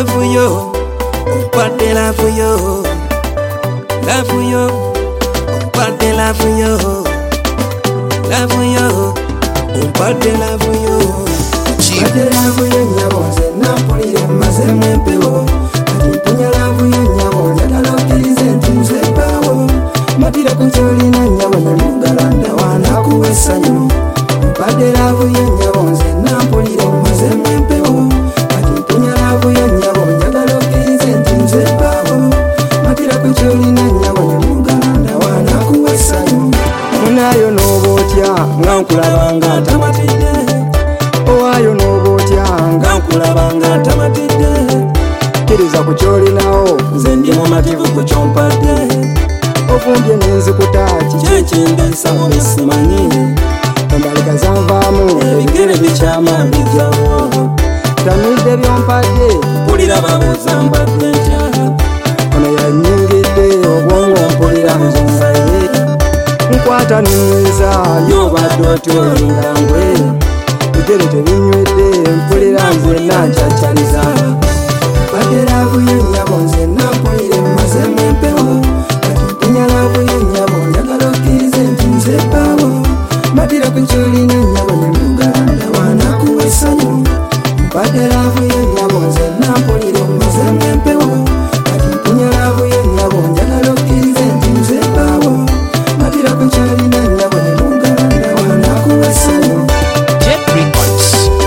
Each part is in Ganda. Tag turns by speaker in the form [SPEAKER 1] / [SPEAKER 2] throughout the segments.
[SPEAKER 1] love yo, umpadde love yo, love yo, umpadde love yo, love yo, umpadde love yo. Umpadde love yo nyabonze nampulire maze mwempewo, kati mpunya love yo nyabo njagala okkirize nti nze mpaawo, matira ku kyolina nyabo ne mugalanda wanakuwa essanyu. Umpadde love yo nyabonze nampulire maze mwempewo, kati mpunya love yo nyabo njagala okkirize nti nze mpaawo, matira ku kyolina nyabo ne mugalanda wanakuwa essanyu. Munayo n'oba otya nga nkulaba nga tamatidde, owayo n'oba otya nga nkulaba nga tamatidde, kkiriza ku kyolinawo nze ndi mumativu ku kyompadde, ofumbye n'enzikuta kiki ekindiisa oba simanyi, embalika zanvaamu ebigere bikyama bijjawo, tamidde byompadde mpulira babuuza mbadde ntya, ono yannyingidde obwongo mpulira nzungaye, nkwata ninyweza y'obadde otyo olinga ngwe, bigere tebinywedde mpulira nzenna ncaccaliza. Umpadde love yo nyabo nze nampulire maze mwempewo, kati mpunya love yo nyabo njagala okkirize nti nze mpaawo, matira ku kyolina nyabo ne mugalanda wanakuwa essanyu. Umpadde love yo nyabo nze nampulire maze mwempewo, kati mpunya love yo nyabo njagala okkirize nti nze mpaawo, matira ku kyolina nyabo ne mugalanda wanakuwa essanyu.
[SPEAKER 2] Jet Records.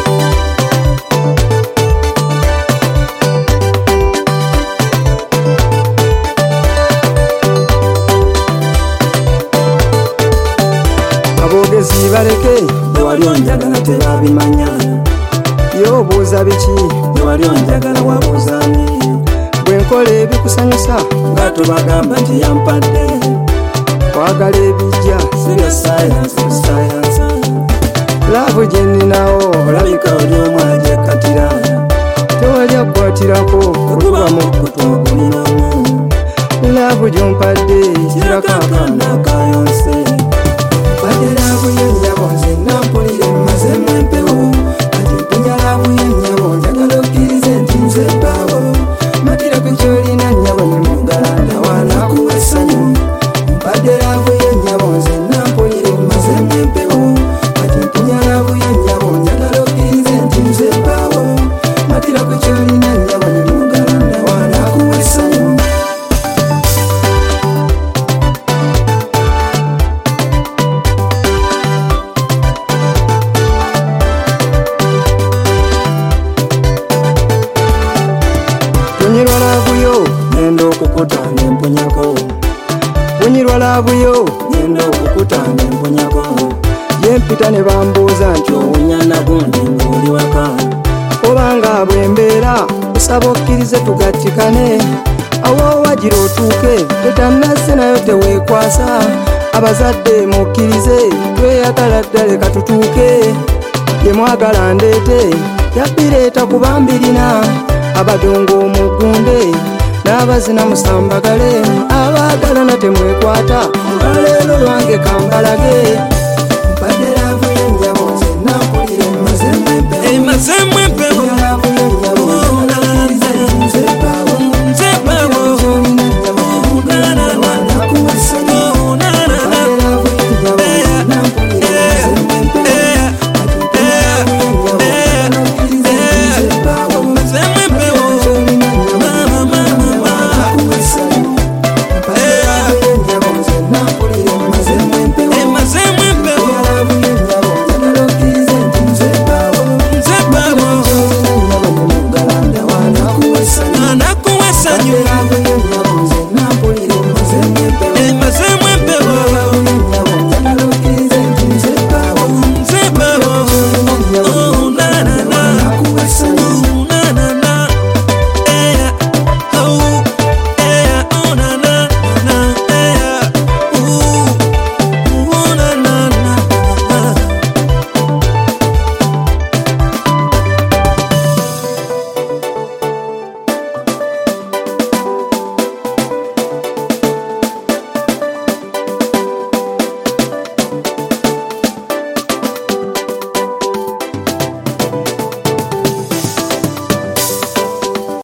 [SPEAKER 1] Aboogezi baleke bwe wali onjagala tebabimanya, y'obuuza biki bwe wali onjagala wabuuza ani, bwe nkola ebikusanyusa nga tobagamba nti yampadde, kwagala ebijja si bya sayansi sayansa, laavu gye nninawo olabika oli omu agyekatira, tewali akwatirako okuba mu kkutu ogulinamu, laavu gy'ompadde kirako akaana akayonse. Umpadde love yo nyabo nze nampulire maze mwempewo, kati mpunya love yo nyabo njagala okkirize nti nze mpaawo, matira ku kyolina nyabo ne mugalanda wanakuwa essanyu. Umpadde love yo nyabo nze nampulire maze mwempewo, kati mpunya love yo nyabo njagala okkirize nti nze mpaawo, matira ku kyolina nyabo ne mugalanda wanakuwa essanyu. Punyirwa love yo ngenda okukuta nempunyako, punyirwa love yo ngenda okukuta nempunyako, yempita ne bambuuza nti owunya nagundi ng'oli waka, obanga bwembeera kusaba okkirize tugattikane, awo wagira otuuke tetannazze nayo teweekwasa, abazadde mukkirize tweyagala ddala katutuuke, ye mwagala ndeete yabbireeta kuba mbirina, abadongo omugunde n'abazina musambagale, abaagalana temwekwata olwaleero lwange kambalage.